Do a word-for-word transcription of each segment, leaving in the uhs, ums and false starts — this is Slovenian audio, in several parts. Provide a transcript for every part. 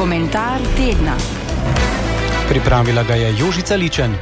Komentar tedna. Pripravila ga je Jožica Ličen.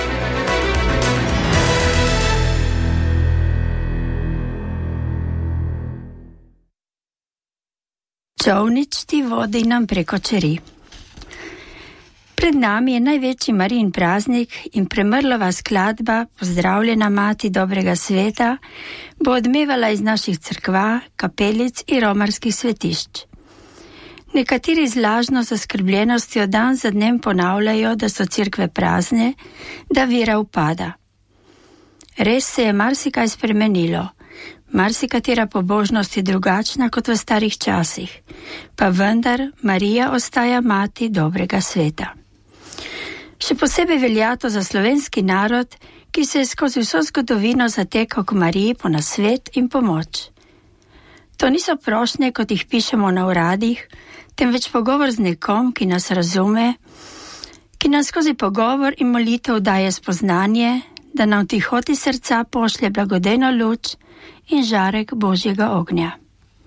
Čolnič ti vodi nam preko čeri. Pred nami je največji Marijin praznik in Premrlova skladba Pozdravljena mati dobrega sveta bo odmevala iz naših cerkva, kapelic in romarskih svetišč. Nekateri z lažno zaskrbljenostjo dan za dnem ponavljajo, da so cerkve prazne, da vera upada. Res se je marsikaj spremenilo. Marsikatera pobožnost je drugačna kot v starih časih, pa vendar Marija ostaja mati dobrega sveta. Še posebej velja to za slovenski narod, ki se je skozi vso zgodovino zatekal k Mariji po nasvet in pomoč. To niso prošnje, kot jih pišemo na uradih, temveč pogovor z nekom, ki nas razume, ki nam skozi pogovor in molitev daje spoznanje, da nam v tihoti srca pošlje blagodejno luč in žarek Božjega ognja.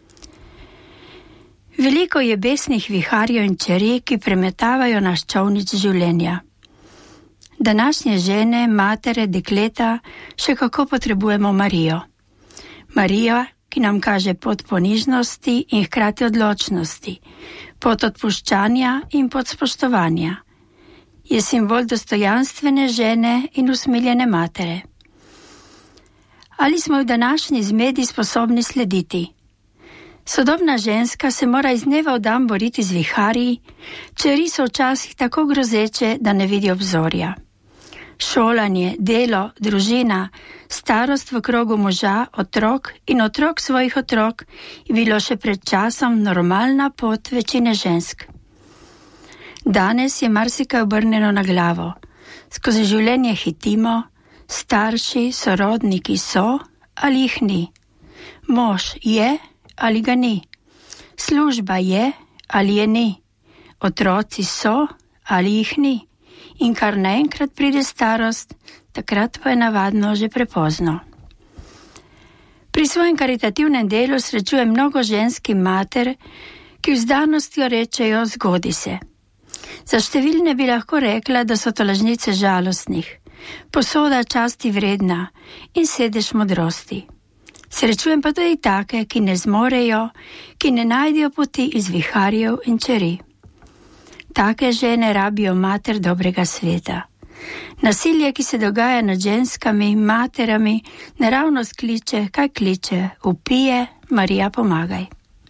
Veliko je besnih viharjev in čeri, ki premetavajo naš čolnič življenja. Današnje žene, matere, dekleta še kako potrebujemo Marijo. Marijo, ki nam kaže pot ponižnosti in hkrati odločnosti, pot odpuščanja in pot spoštovanja. Je simbol dostojanstvene žene in usmiljene matere. Ali smo v današnji zmedi sposobni slediti? Sodobna ženska se mora iz dneva v dan boriti z viharji, čeri so včasih tako grozeče, da ne vidi obzorja. Šolanje, delo, družina, starost v krogu moža, otrok in otrok svojih otrok je bilo še pred časom normalna pot večine žensk. Danes je marsikaj obrnjeno na glavo. Skozi življenje hitimo, starši, sorodniki so ali jih ni. Mož je ali ga ni. Služba je ali je ni. Otroci so ali jih ni. In kar naenkrat pride starost, takrat pa je navadno že prepozno. Pri svojem karitativnem delu srečujem mnogo žensk in mater, ki vzdanostjo rečejo zgodi se. Za številne bi lahko rekla, da so to lažnice žalostnih, posoda časti vredna in sedež modrosti. Srečujem pa tudi take, ki ne zmorejo, ki ne najdejo poti iz viharjev in čeri. Take žene rabijo mater dobrega sveta. Nasilje, ki se dogaja nad ženskami, materami, naravnost kliče, kaj kliče, upije, Marija pomagaj.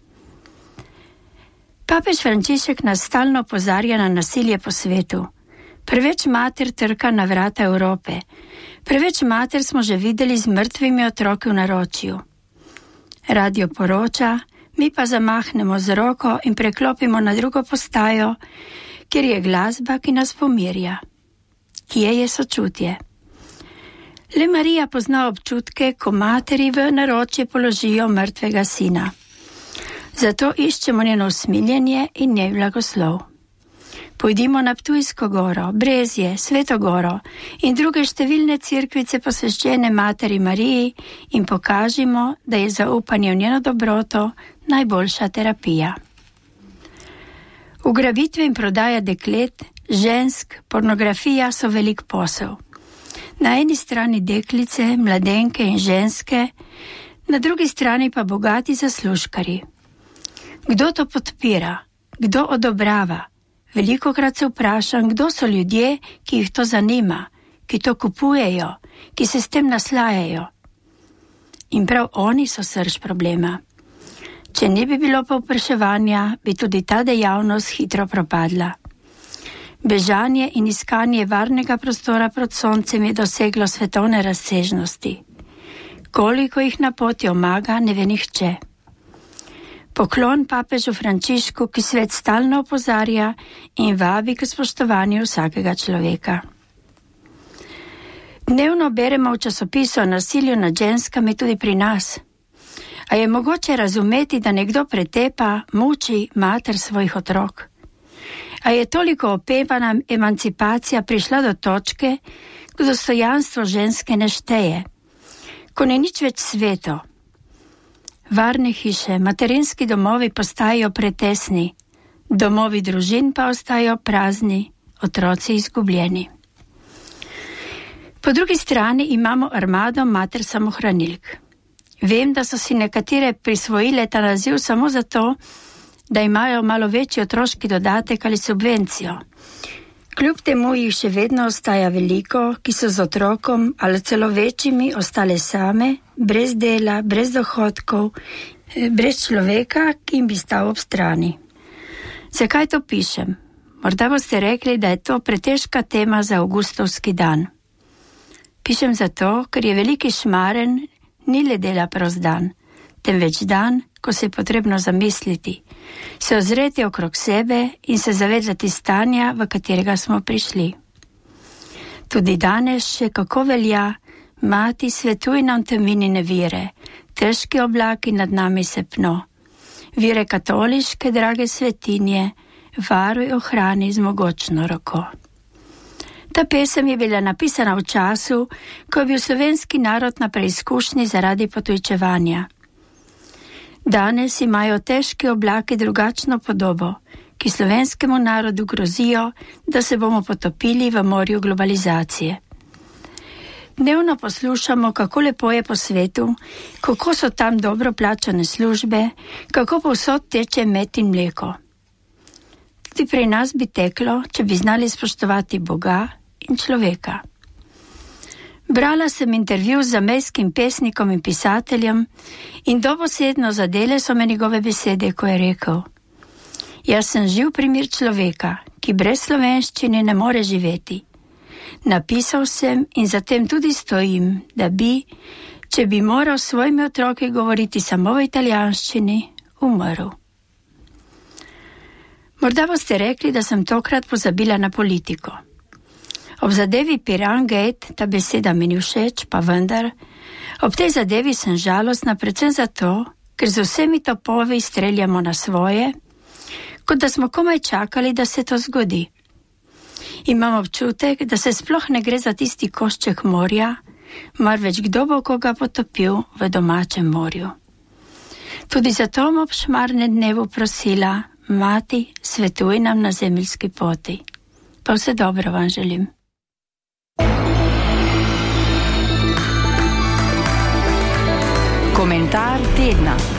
Papež Frančišek nas stalno opozarja na nasilje po svetu. Preveč mater trka na vrata Evrope. Preveč mater smo že videli z mrtvimi otroki v naročju. Radio poroča, mi pa zamahnemo z roko in preklopimo na drugo postajo, kjer je glasba, ki nas pomirja. Kje je sočutje? Le Marija pozna občutke, ko materi v naročje položijo mrtvega sina. Zato iščemo njeno usmiljenje in njej blagoslov. Pojdimo na Ptujsko goro, Brezje, Svetogoro in druge številne cerkvice posveščene materi Mariji in pokažimo, da je zaupanje v njeno dobroto najboljša terapija. Ugrabitve in prodaja deklet, žensk, pornografija so velik posel. Na eni strani deklice, mladenke in ženske, na drugi strani pa bogati zaslužkari. Kdo to podpira? Kdo odobrava? Velikokrat se vprašam, kdo so ljudje, ki jih to zanima, ki to kupujejo, ki se s tem naslajajo. In prav oni so srž problema. Če ne bi bilo povpraševanja, bi tudi ta dejavnost hitro propadla. Bežanje in iskanje varnega prostora pred soncem je doseglo svetovne razsežnosti. Koliko jih na poti omaga, ne ve nihče. Poklon papežu Frančišku, ki svet stalno opozarja in vabi k spoštovanju vsakega človeka. Dnevno beremo v časopisu o nasilju nad ženskami tudi pri nas. A je mogoče razumeti, da nekdo pretepa, muči mater svojih otrok? A je toliko opevana emancipacija prišla do točke, ko dostojanstvo ženske ne šteje, ko ni nič več sveto? Varne hiše, materinski domovi postajajo pretesni, Domovi družin pa ostajajo prazni, otroci izgubljeni. Po drugi strani imamo armado mater samohranilk. Vem, da so si nekatere prisvojile ta naziv samo zato, da imajo malo večji otroški dodatek ali subvencijo. Kljub temu jih še vedno ostaja veliko, ki so z otrokom ali celo večjimi ostale same, brez dela, brez dohodkov, brez človeka, ki jim bi stal ob strani. Zakaj to pišem? Morda boste rekli, da je to pretežka tema za avgustovski dan. Pišem zato, ker je veliki šmaren ni le dela prost dan, temveč dan, ko se je potrebno zamisliti, se ozreti okrog sebe in se zavedati stanja, v katerega smo prišli. Tudi danes še kako velja, Mati, svetuj nam teminine vire, težki oblaki nad nami se pno. Vire katoliške, drage svetinje, varuj, ohrani z mogočno roko. Ta pesem je bila napisana v času, ko je bil slovenski narod na preizkušnji zaradi potujčevanja. Danes imajo težki oblaki drugačno podobo, ki slovenskemu narodu grozijo, da se bomo potopili v morju globalizacije. Dnevno poslušamo, kako lepo je po svetu, kako so tam dobro plačane službe, kako povsod teče med in mleko. Tudi pri nas bi teklo, če bi znali spoštovati Boga in človeka. Brala sem intervju z zamejskim pesnikom in pisateljem in dobesedno zadele so me njegove besede, ko je rekel: Jaz sem živ primer človeka, ki brez slovenščine ne more živeti. Napisal sem in zatem tudi stojim, da bi, če bi moral s svojimi otroki govoriti samo v italijanščini, umrl. Morda boste rekli, da sem tokrat pozabila na politiko. Ob zadevi Piran Gate ta beseda mi ni všeč, pa vendar, ob tej zadevi sem žalostna predvsem zato, ker z vsemi topovi streljamo na svoje, kot da smo komaj čakali, da se to zgodi. Imam občutek, da se sploh ne gre za tisti košček morja, marveč kdo bo koga potopil v domačem morju. Tudi zato bom ob šmarnem dnevu prosila, Mati, svetuj nam na zemeljski poti. Pa vse dobro vam želim. Komentar tedna.